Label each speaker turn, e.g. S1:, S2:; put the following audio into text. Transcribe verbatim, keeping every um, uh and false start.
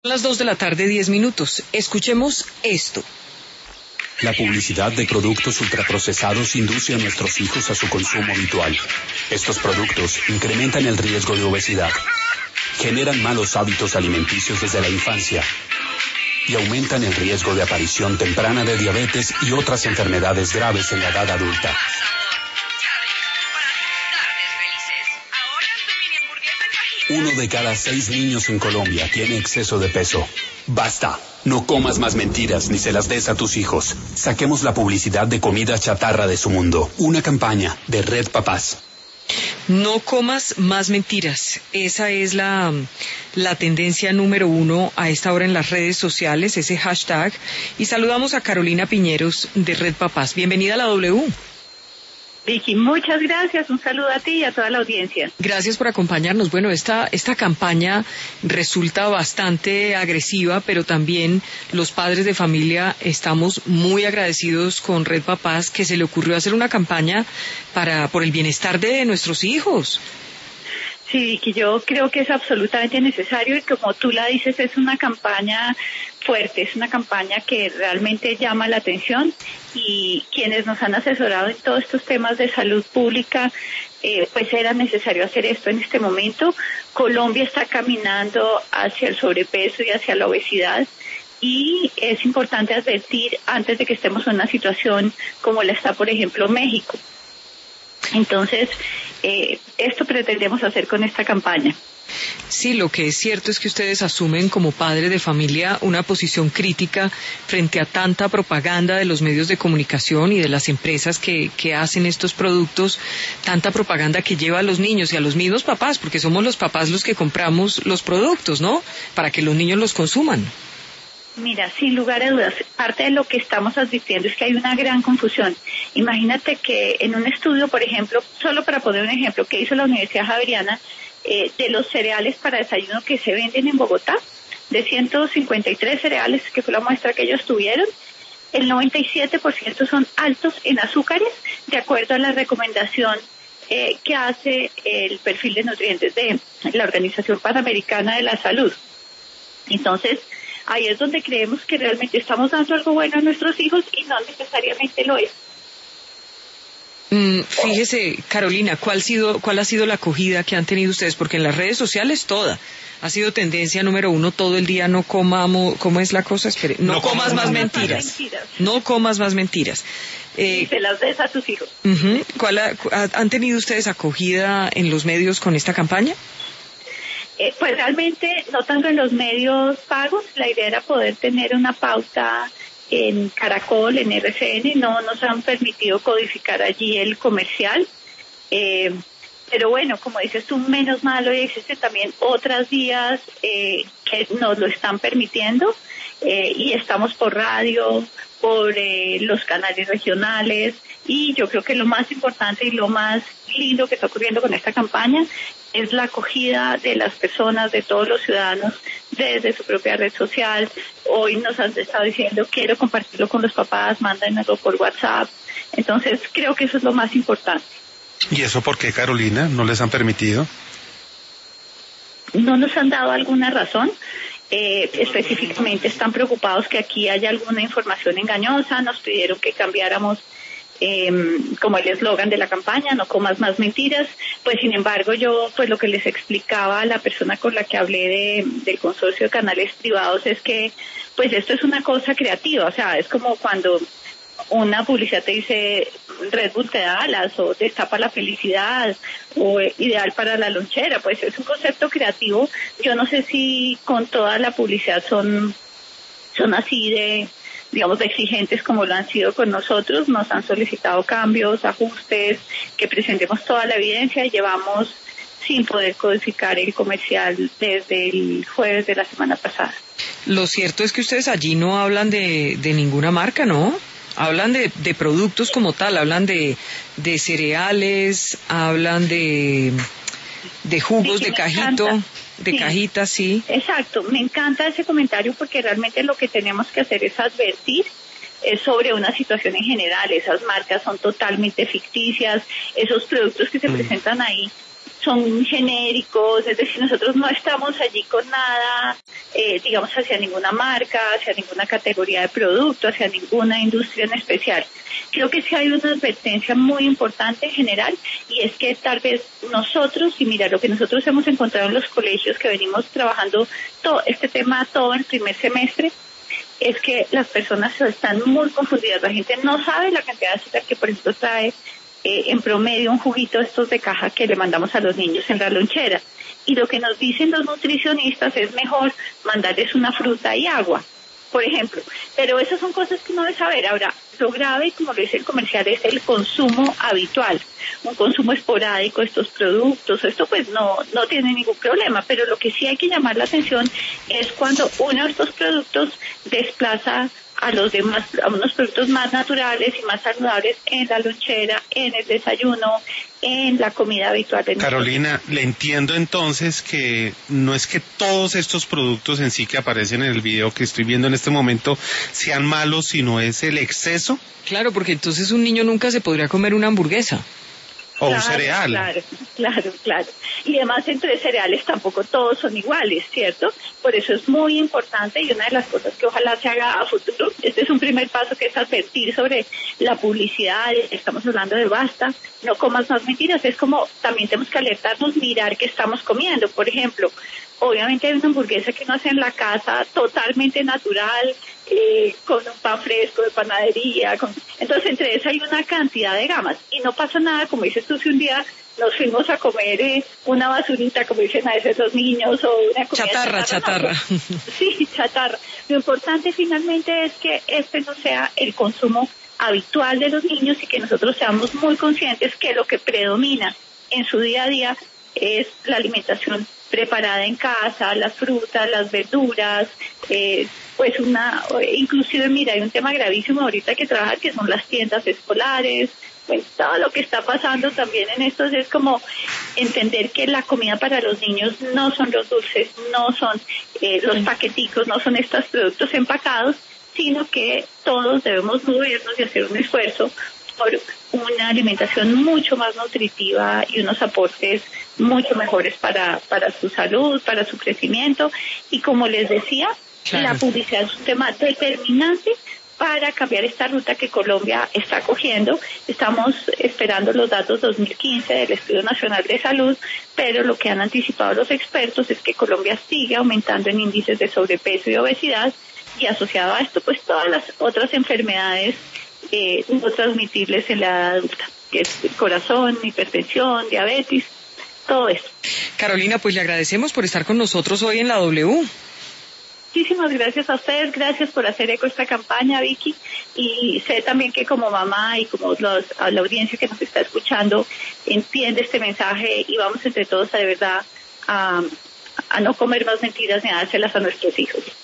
S1: Las dos de la tarde, diez minutos. Escuchemos esto.
S2: La publicidad de productos ultraprocesados induce a nuestros hijos a su consumo habitual. Estos productos incrementan el riesgo de obesidad, generan malos hábitos alimenticios desde la infancia y aumentan el riesgo de aparición temprana de diabetes y otras enfermedades graves en la edad adulta. Uno de cada seis niños en Colombia tiene exceso de peso. Basta. No comas más mentiras ni se las des a tus hijos. Saquemos la publicidad de comida chatarra de su mundo. Una campaña de Red Papás.
S1: No comas más mentiras. Esa es la, la tendencia número uno a esta hora en las redes sociales, ese hashtag. Y saludamos a Carolina Piñeros de Red Papás. Bienvenida a la W.
S3: Vicky, muchas gracias, un saludo a ti y a toda la audiencia.
S1: Gracias por acompañarnos. Bueno, esta, esta campaña resulta bastante agresiva, pero también los padres de familia estamos muy agradecidos con Red Papás que se le ocurrió hacer una campaña para por el bienestar de nuestros hijos.
S3: Sí, Vicky, yo creo que es absolutamente necesario y como tú la dices, es una campaña fuerte, es una campaña que realmente llama la atención y quienes nos han asesorado en todos estos temas de salud pública, eh, pues era necesario hacer esto en este momento. Colombia está caminando hacia el sobrepeso y hacia la obesidad y es importante advertir antes de que estemos en una situación como la está, por ejemplo, México. Entonces, eh, esto pretendemos hacer con esta campaña.
S1: Sí, lo que es cierto es que ustedes asumen como padres de familia una posición crítica frente a tanta propaganda de los medios de comunicación y de las empresas que, que hacen estos productos, tanta propaganda que lleva a los niños y a los mismos papás, porque somos los papás los que compramos los productos, ¿no? Para que los niños los consuman.
S3: Mira, sin lugar a dudas, parte de lo que estamos advirtiendo es que hay una gran confusión. Imagínate que en un estudio, por ejemplo, solo para poner un ejemplo que hizo la Universidad Javeriana, eh, de los cereales para desayuno que se venden en Bogotá, de ciento cincuenta y tres cereales, que fue la muestra que ellos tuvieron, el noventa y siete por ciento son altos en azúcares, de acuerdo a la recomendación eh, que hace el perfil de nutrientes de la Organización Panamericana de la Salud. Entonces, ahí es donde creemos que realmente estamos dando algo bueno a nuestros hijos y no necesariamente lo es.
S1: Mm, fíjese, Carolina, ¿cuál, sido, ¿cuál ha sido la acogida que han tenido ustedes? Porque en las redes sociales toda ha sido tendencia número uno todo el día, no comamos, ¿cómo es la cosa? Espere, no, no comas más mentiras. mentiras. No comas más mentiras.
S3: Eh, y se las des a tus hijos.
S1: Uh-huh. ¿Cuál ha, ¿Han tenido ustedes acogida en los medios con esta campaña?
S3: Eh, pues realmente, no tanto en los medios pagos, la idea era poder tener una pauta en Caracol, en R C N, no nos han permitido codificar allí el comercial, eh, pero bueno, como dices tú, menos malo, y existen también otras vías eh, que nos lo están permitiendo, eh, y estamos por radio, por eh, los canales regionales, y yo creo que lo más importante y lo más lindo que está ocurriendo con esta campaña es la acogida de las personas, de todos los ciudadanos, desde su propia red social. Hoy nos han estado diciendo, quiero compartirlo con los papás, mándenmelo por WhatsApp. Entonces, creo que eso es lo más importante.
S4: ¿Y eso por qué, Carolina? ¿No les han permitido?
S3: No nos han dado alguna razón. Eh, específicamente están preocupados que aquí haya alguna información engañosa. Nos pidieron que cambiáramos Eh, como el eslogan de la campaña, no comas más mentiras. Pues sin embargo yo pues lo que les explicaba a la persona con la que hablé de, del consorcio de canales privados es que pues esto es una cosa creativa, o sea, es como cuando una publicidad te dice Red Bull te da alas o destapa la felicidad o ideal para la lonchera, pues es un concepto creativo. Yo no sé si con toda la publicidad son son así de digamos, de exigentes como lo han sido con nosotros. Nos han solicitado cambios, ajustes, que presentemos toda la evidencia. Llevamos sin poder codificar el comercial desde el jueves de la semana pasada.
S1: Lo cierto es que ustedes allí no hablan de, de ninguna marca, ¿no? Hablan de, de productos como tal, hablan de, de cereales, hablan de, de jugos
S3: sí,
S1: de cajito.
S3: Encanta.
S1: De
S3: sí.
S1: cajitas, sí.
S3: Exacto, me encanta ese comentario porque realmente lo que tenemos que hacer es advertir eh, sobre una situación en general. Esas marcas son totalmente ficticias, esos productos que se mm. presentan ahí son genéricos, es decir, nosotros no estamos allí con nada, eh, digamos, hacia ninguna marca, hacia ninguna categoría de producto, hacia ninguna industria en especial. Creo que sí hay una advertencia muy importante en general, y es que tal vez nosotros, y mira, lo que nosotros hemos encontrado en los colegios que venimos trabajando todo este tema todo el primer semestre, es que las personas están muy confundidas. La gente no sabe la cantidad de azúcar que, por ejemplo, trae eh, en promedio un juguito estos de caja que le mandamos a los niños en la lonchera. Y lo que nos dicen los nutricionistas es mejor mandarles una fruta y agua, por ejemplo. Pero esas son cosas que uno debe saber. Ahora, lo grave, como lo dice el comercial, es el consumo habitual, un consumo esporádico de estos productos. Esto pues no, no tiene ningún problema, pero lo que sí hay que llamar la atención es cuando uno de estos productos desplaza a los demás, a unos productos más naturales y más saludables en la lonchera, en el desayuno, en la comida habitual de nosotros.
S4: Carolina, le entiendo entonces que no es que todos estos productos en sí que aparecen en el video que estoy viendo en este momento sean malos, sino es el exceso.
S1: Claro, porque entonces un niño nunca se podría comer una hamburguesa.
S4: O
S3: claro,
S4: un cereal.
S3: Claro, claro, claro. Y además entre cereales tampoco todos son iguales, ¿cierto? Por eso es muy importante, y una de las cosas que ojalá se haga a futuro, este es un primer paso, que es advertir sobre la publicidad. Estamos hablando de basta, no comas más mentiras. Es como también tenemos que alertarnos, mirar qué estamos comiendo. Por ejemplo, obviamente hay una hamburguesa que uno hace en la casa totalmente natural, eh, con un pan fresco de panadería, con... entonces entre eso hay una cantidad de gamas, y no pasa nada, como dices tú, si un día nos fuimos a comer eh, una basurita, como dicen a veces los niños, o una comida
S1: chatarra, chatarra.
S3: No, sí, chatarra. Lo importante finalmente es que este no sea el consumo habitual de los niños, y que nosotros seamos muy conscientes que lo que predomina en su día a día es la alimentación preparada en casa, las frutas, las verduras, eh, pues una, inclusive mira, hay un tema gravísimo ahorita que trabaja, que son las tiendas escolares. Pues todo lo que está pasando también en estos es como entender que la comida para los niños no son los dulces, no son eh, los paqueticos, no son estos productos empacados, sino que todos debemos movernos y hacer un esfuerzo por una alimentación mucho más nutritiva y unos aportes mucho mejores para, para su salud, para su crecimiento. Y como les decía, claro, la publicidad es un tema determinante para cambiar esta ruta que Colombia está cogiendo. Estamos esperando los datos dos mil quince del Estudio Nacional de Salud, pero lo que han anticipado los expertos es que Colombia sigue aumentando en índices de sobrepeso y obesidad, y asociado a esto, pues todas las otras enfermedades eh, no transmitibles en la edad adulta, que es el corazón, hipertensión, diabetes, todo eso.
S1: Carolina, pues le agradecemos por estar con nosotros hoy en la W.
S3: Muchísimas gracias a ustedes, gracias por hacer eco a esta campaña, Vicky, y sé también que como mamá y como los, a la audiencia que nos está escuchando entiende este mensaje, y vamos entre todos a de verdad a, a no comer más mentiras ni a dárselas a nuestros hijos.